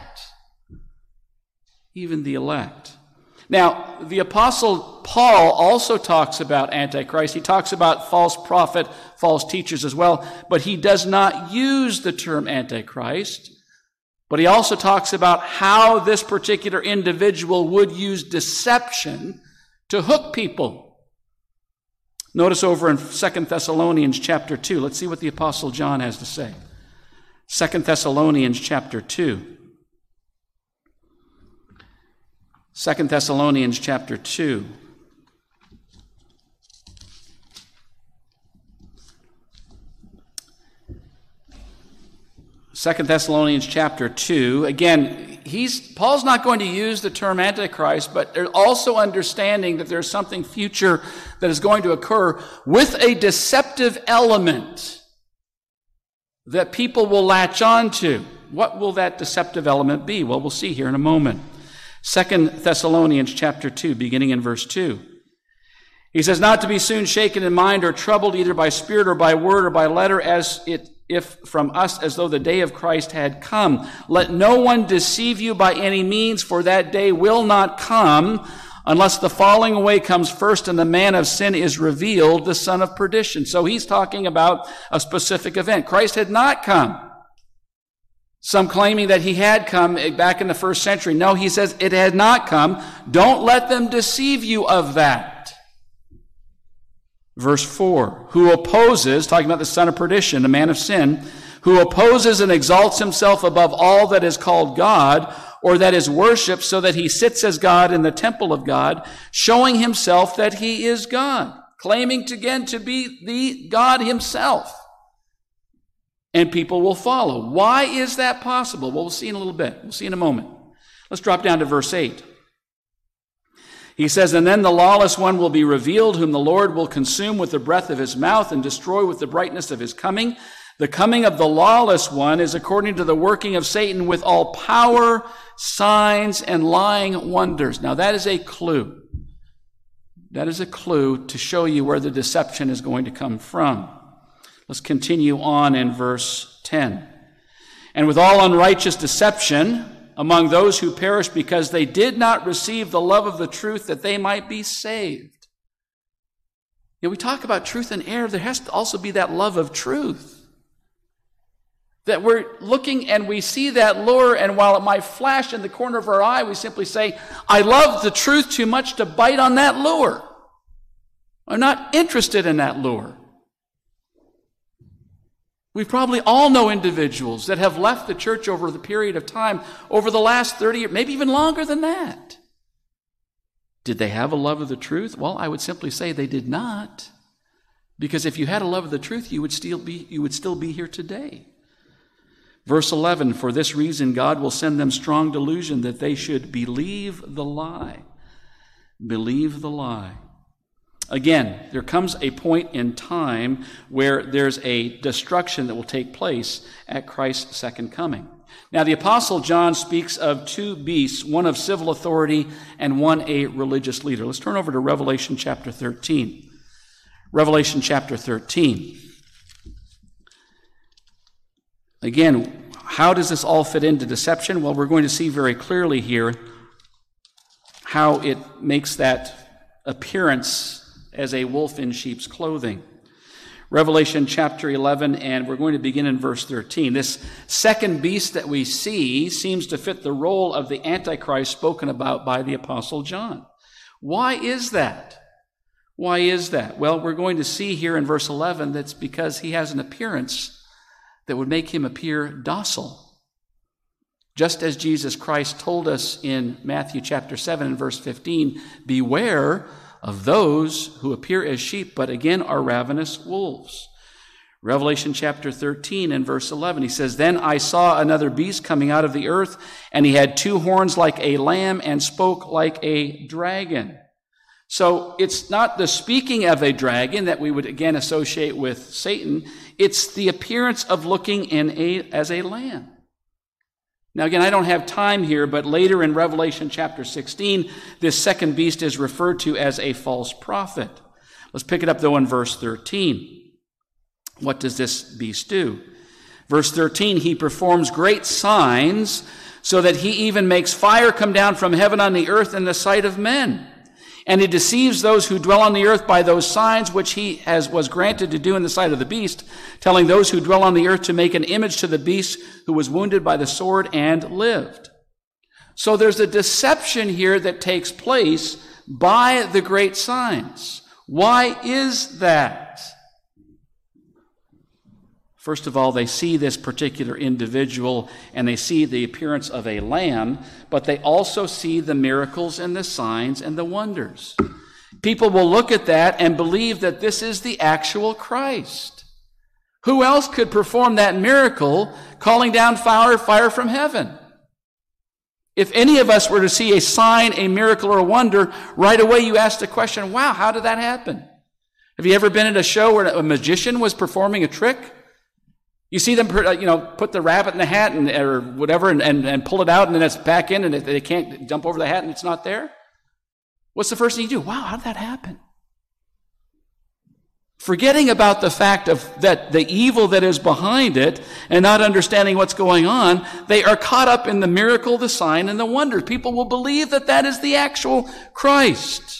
Even the elect. Now, the Apostle Paul also talks about Antichrist. He talks about false prophet, false teachers as well, but he does not use the term Antichrist. But he also talks about how this particular individual would use deception to hook people. Notice over in Second Thessalonians chapter two. Let's see what the Apostle John has to say. Second Thessalonians chapter two. Second Thessalonians chapter two. Second Thessalonians chapter two. Again, he's Paul's not going to use the term Antichrist, but they're also understanding that there's something future that is going to occur with a deceptive element that people will latch on to. What will that deceptive element be? Well, we'll see here in a moment. Second Thessalonians chapter two, beginning in verse two. He says, not to be soon shaken in mind or troubled either by spirit or by word or by letter, as it if from us as though the day of Christ had come. Let no one deceive you by any means, for that day will not come unless the falling away comes first and the man of sin is revealed, the son of perdition. So he's talking about a specific event. Christ had not come. Some claiming that he had come back in the first century. No, he says it had not come. Don't let them deceive you of that. Verse four, who opposes, talking about the son of perdition, the man of sin, who opposes and exalts himself above all that is called God or that is worshipped, so that he sits as God in the temple of God, showing himself that he is God, claiming to, again to be the God himself. And people will follow. Why is that possible? Well, we'll see in a little bit. We'll see in a moment. Let's drop down to verse eight. He says, and then the lawless one will be revealed, whom the Lord will consume with the breath of his mouth and destroy with the brightness of his coming. The coming of the lawless one is according to the working of Satan with all power, signs, and lying wonders. Now that is a clue. That is a clue to show you where the deception is going to come from. Let's continue on in verse ten. And with all unrighteous deception among those who perish, because they did not receive the love of the truth, that they might be saved. You know, we talk about truth and error. There has to also be that love of truth. That we're looking and we see that lure, and while it might flash in the corner of our eye, we simply say, I love the truth too much to bite on that lure. I'm not interested in that lure. We probably all know individuals that have left the church over the period of time, over the last thirty years, maybe even longer than that. Did they have a love of the truth? Well, I would simply say they did not. Because if you had a love of the truth, you would still be, you would still be here today. Verse eleven, for this reason God will send them strong delusion, that they should believe the lie. Believe the lie. Again, there comes a point in time where there's a destruction that will take place at Christ's second coming. Now, the Apostle John speaks of two beasts, one of civil authority and one a religious leader. Let's turn over to Revelation chapter thirteen. Revelation chapter thirteen. Again, how does this all fit into deception? Well, we're going to see very clearly here how it makes that appearance as a wolf in sheep's clothing. Revelation chapter eleven, and we're going to begin in verse thirteen. This second beast that we see seems to fit the role of the Antichrist spoken about by the Apostle John. Why is that? Why is that? Well, we're going to see here in verse eleven that's because he has an appearance that would make him appear docile. Just as Jesus Christ told us in Matthew chapter seven and verse fifteen, beware of those who appear as sheep, but again are ravenous wolves. Revelation chapter thirteen and verse eleven, he says, then I saw another beast coming out of the earth, and he had two horns like a lamb and spoke like a dragon. So it's not the speaking of a dragon that we would again associate with Satan. It's the appearance of looking in a, as a lamb. Now again, I don't have time here, but later in Revelation chapter sixteen, this second beast is referred to as a false prophet. Let's pick it up though in verse thirteen. What does this beast do? Verse thirteen, he performs great signs so that he even makes fire come down from heaven on the earth in the sight of men. And he deceives those who dwell on the earth by those signs which he has was granted to do in the sight of the beast, telling those who dwell on the earth to make an image to the beast who was wounded by the sword and lived. So there's a deception here that takes place by the great signs. Why is that? First of all, they see this particular individual and they see the appearance of a lamb, but they also see the miracles and the signs and the wonders. People will look at that and believe that this is the actual Christ. Who else could perform that miracle, calling down fire, fire from heaven? If any of us were to see a sign, a miracle, or a wonder, right away you ask the question, wow, how did that happen? Have you ever been at a show where a magician was performing a trick? You see them, you know, put the rabbit in the hat and, or whatever and, and, and pull it out and then it's back in and they can't jump over the hat and it's not there? What's the first thing you do? Wow, how did that happen? Forgetting about the fact of that the evil that is behind it and not understanding what's going on, they are caught up in the miracle, the sign, and the wonder. People will believe that that is the actual Christ.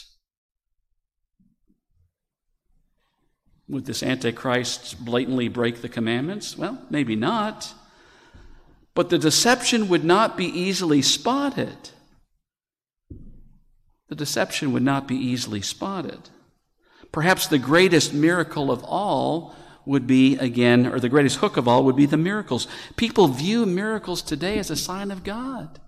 Would this Antichrist blatantly break the commandments? Well, maybe not. But the deception would not be easily spotted. The deception would not be easily spotted. Perhaps the greatest miracle of all would be, again, or the greatest hook of all would be the miracles. People view miracles today as a sign of God.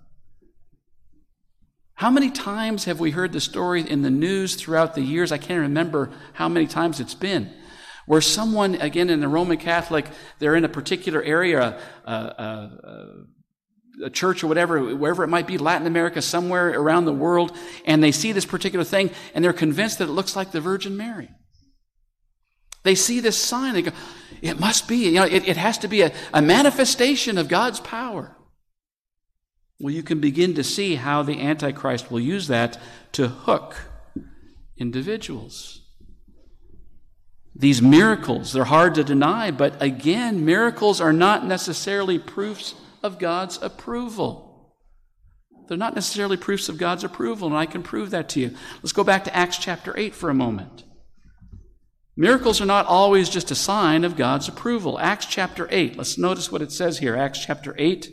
How many times have we heard the story in the news throughout the years? I can't remember how many times it's been. Where someone, again, in the Roman Catholic, they're in a particular area, uh, uh, a church or whatever, wherever it might be, Latin America, somewhere around the world, and they see this particular thing, and they're convinced that it looks like the Virgin Mary. They see this sign, they go, it must be, you know, it, it has to be a, a manifestation of God's power. Well, you can begin to see how the Antichrist will use that to hook individuals. These miracles, they're hard to deny, but again, miracles are not necessarily proofs of God's approval. They're not necessarily proofs of God's approval, and I can prove that to you. Let's go back to Acts chapter eight for a moment. Miracles are not always just a sign of God's approval. Acts chapter eight, let's notice what it says here. Acts chapter eight.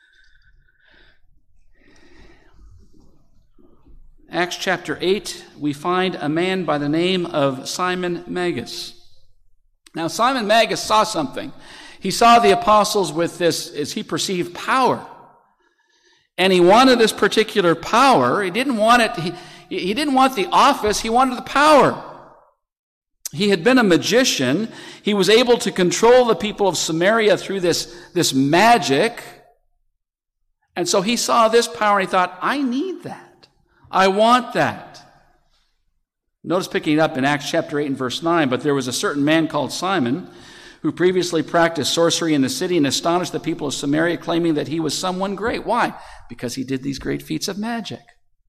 Acts chapter eight, we find a man by the name of Simon Magus. Now, Simon Magus saw something. He saw the apostles with this, as he perceived, power. And he wanted this particular power. He didn't want it, he, he didn't want the office, he wanted the power. He had been a magician. He was able to control the people of Samaria through this, this magic. And so he saw this power and he thought, I need that. I want that. Notice picking it up in Acts chapter eight and verse nine, but there was a certain man called Simon who previously practiced sorcery in the city and astonished the people of Samaria, claiming that he was someone great. Why? Because he did these great feats of magic.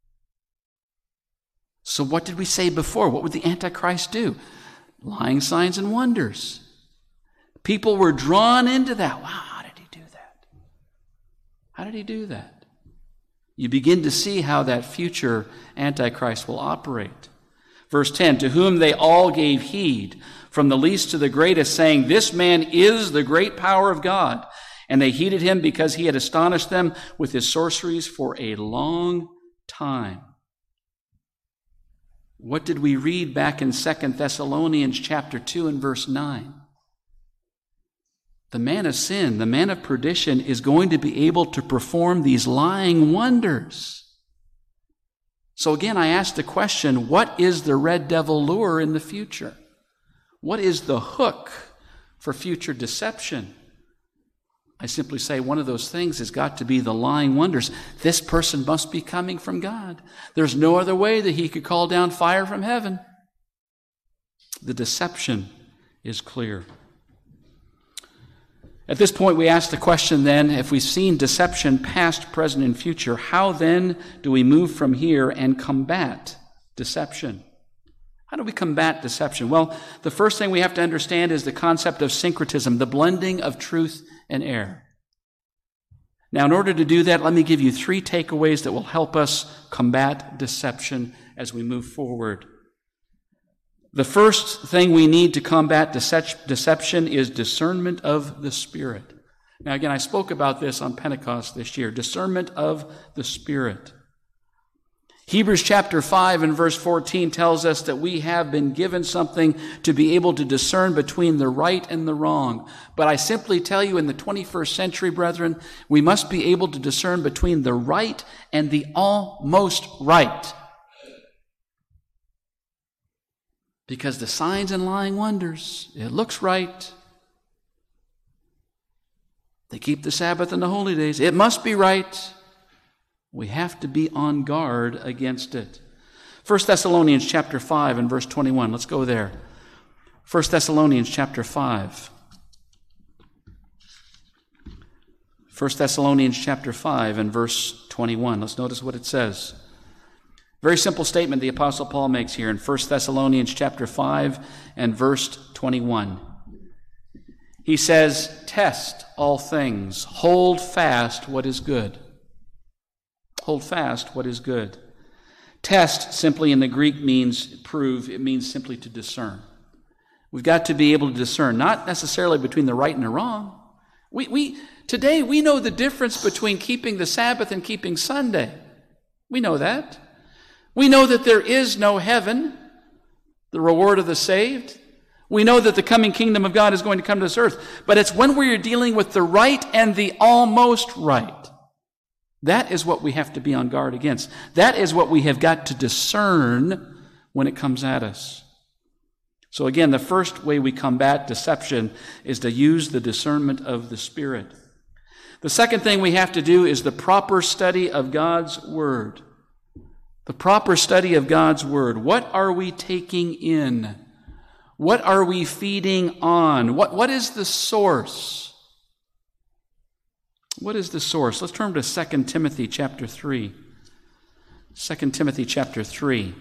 So what did we say before? What would the Antichrist do? Lying signs and wonders. People were drawn into that. Wow, how did he do that? How did he do that? You begin to see how that future Antichrist will operate. Verse ten, to whom they all gave heed, from the least to the greatest, saying, this man is the great power of God. And they heeded him because he had astonished them with his sorceries for a long time. What did we read back in Second Thessalonians chapter two and verse nine? the man of sin, the man of perdition, is going to be able to perform these lying wonders. So again, I ask the question, what is the red devil lure in the future? What is the hook for future deception? I simply say one of those things has got to be the lying wonders. This person must be coming from God. There's no other way that he could call down fire from heaven. The deception is clear. At this point, we ask the question then, if we've seen deception past, present, and future, how then do we move from here and combat deception? How do we combat deception? Well, the first thing we have to understand is the concept of syncretism, the blending of truth and error. Now, in order to do that, let me give you three takeaways that will help us combat deception as we move forward. The first thing we need to combat deception is discernment of the Spirit. Now, again, I spoke about this on Pentecost this year, discernment of the Spirit. Hebrews chapter five and verse fourteen tells us that we have been given something to be able to discern between the right and the wrong. But I simply tell you, in the twenty-first century, brethren, we must be able to discern between the right and the almost right. Because the signs and lying wonders, it looks right. They keep the Sabbath and the holy days. It must be right. We have to be on guard against it. First Thessalonians chapter five and verse twenty-one. Let's go there. First Thessalonians chapter five. First Thessalonians chapter five and verse twenty-one. Let's notice what it says. Very simple statement the Apostle Paul makes here in First Thessalonians chapter five and verse twenty-one. He says, "Test all things, hold fast what is good." Hold fast what is good. Test simply in the Greek means prove. It means simply to discern. We've got to be able to discern, not necessarily between the right and the wrong. We, we today we know the difference between keeping the Sabbath and keeping Sunday. We know that. We know that there is no heaven, the reward of the saved. We know that the coming kingdom of God is going to come to this earth. But it's when we're dealing with the right and the almost right. That is what we have to be on guard against. That is what we have got to discern when it comes at us. So again, the first way we combat deception is to use the discernment of the Spirit. The second thing we have to do is the proper study of God's Word. The proper study of God's Word. What are we taking in? What are we feeding on? What, what is the source? What is the source? Let's turn to Second Timothy chapter three. Second Timothy chapter three.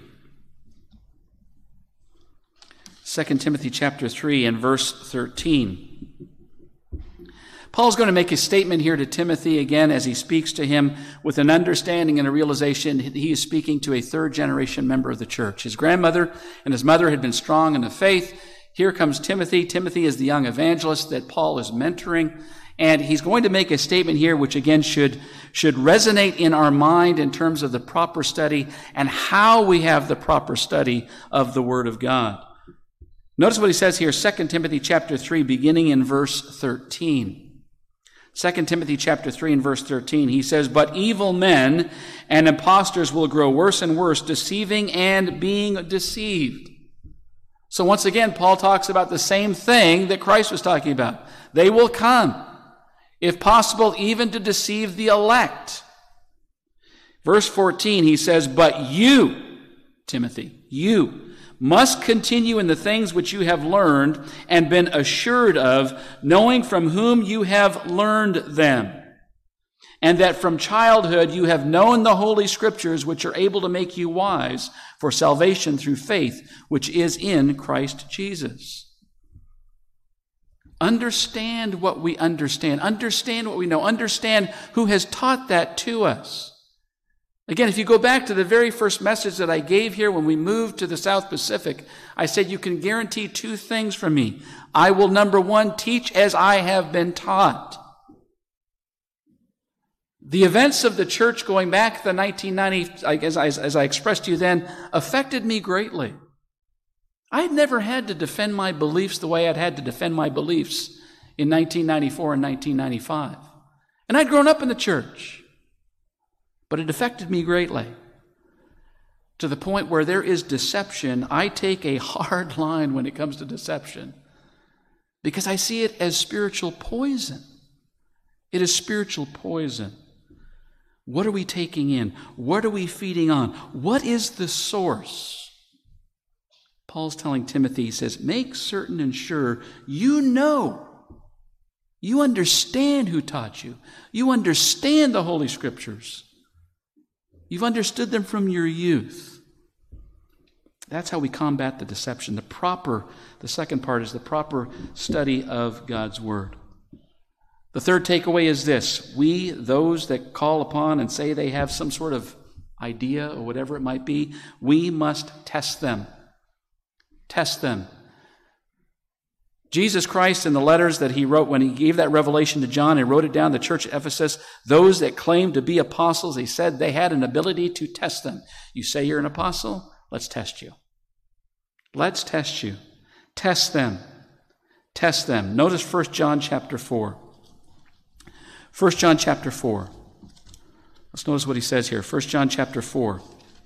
Second Timothy chapter three and verse thirteen. Paul's going to make a statement here to Timothy again as he speaks to him with an understanding and a realization he is speaking to a third generation member of the church. His grandmother and his mother had been strong in the faith. Here comes Timothy. Timothy is the young evangelist that Paul is mentoring. And he's going to make a statement here which again should, should resonate in our mind in terms of the proper study and how we have the proper study of the Word of God. Notice what he says here, Second Timothy chapter three, beginning in verse thirteen. Second Timothy chapter three and verse thirteen, he says, "But evil men and impostors will grow worse and worse, deceiving and being deceived." So once again, Paul talks about the same thing that Christ was talking about. They will come, if possible, even to deceive the elect. Verse fourteen, he says, "But you, Timothy, you must continue in the things which you have learned and been assured of, knowing from whom you have learned them, and that from childhood you have known the Holy Scriptures, which are able to make you wise for salvation through faith, which is in Christ Jesus." Understand what we understand. Understand what we know. Understand who has taught that to us. Again, if you go back to the very first message that I gave here when we moved to the South Pacific, I said you can guarantee two things from me. I will, number one, teach as I have been taught. The events of the church going back to the nineteen ninety, as I, as I expressed to you then, affected me greatly. I had never had to defend my beliefs the way I'd had to defend my beliefs in nineteen ninety-four and nineteen ninety-five. And I'd grown up in the church. But it affected me greatly, to the point where there is deception. I take a hard line when it comes to deception, because I see it as spiritual poison. It is spiritual poison. What are we taking in? What are we feeding on? What is the source? Paul's telling Timothy, he says, make certain and sure you know, you understand who taught you. You understand the Holy Scriptures. You've understood them from your youth. That's how we combat the deception. The proper, the second part is the proper study of God's Word. The third takeaway is this: we, those that call upon and say they have some sort of idea or whatever it might be, we must test them. Test them. Jesus Christ, in the letters that he wrote when he gave that revelation to John and wrote it down, the church at Ephesus, those that claimed to be apostles, he said they had an ability to test them. You say you're an apostle? Let's test you. Let's test you. Test them. Test them. Notice First John chapter four. First John chapter four. Let's notice what he says here. First John chapter four.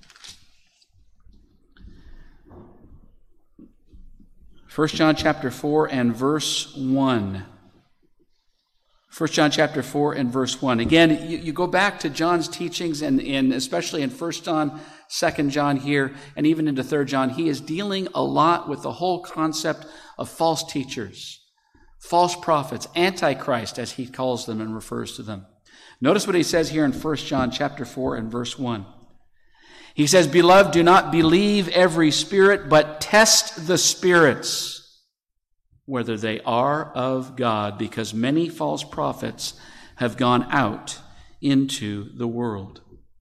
First John chapter four and verse one. First John chapter four and verse one. Again, you, you go back to John's teachings, and, and especially in First John, Second John here, and even into Third John, he is dealing a lot with the whole concept of false teachers, false prophets, antichrist, as he calls them and refers to them. Notice what he says here in First John chapter four and verse one. He says, "Beloved, do not believe every spirit, but test the spirits, whether they are of God, because many false prophets have gone out into the world."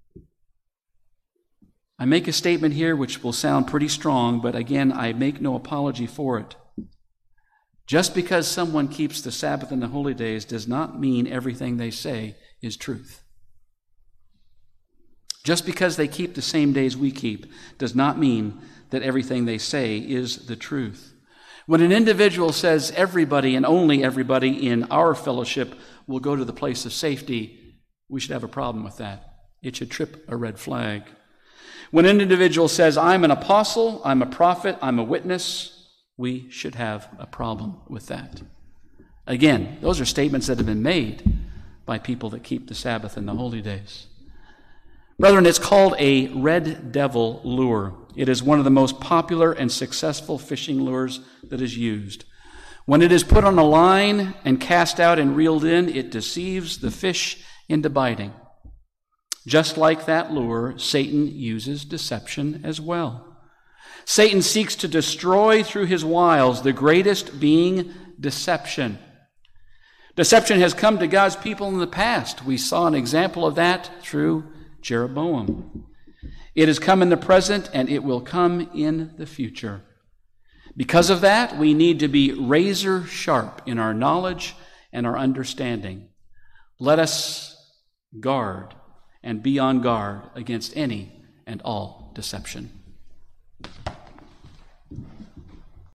I make a statement here which will sound pretty strong, but again, I make no apology for it. Just because someone keeps the Sabbath and the holy days does not mean everything they say is truth. Just because they keep the same days we keep does not mean that everything they say is the truth. When an individual says everybody and only everybody in our fellowship will go to the place of safety, we should have a problem with that. It should trip a red flag. When an individual says, I'm an apostle, I'm a prophet, I'm a witness, we should have a problem with that. Again, those are statements that have been made by people that keep the Sabbath and the holy days. Brethren, it's called a red devil lure. It is one of the most popular and successful fishing lures that is used. When it is put on a line and cast out and reeled in, it deceives the fish into biting. Just like that lure, Satan uses deception as well. Satan seeks to destroy through his wiles, the greatest being deception. Deception has come to God's people in the past. We saw an example of that through Jeroboam. It has come in the present, and it will come in the future. Because of that, we need to be razor sharp in our knowledge and our understanding. Let us guard and be on guard against any and all deception.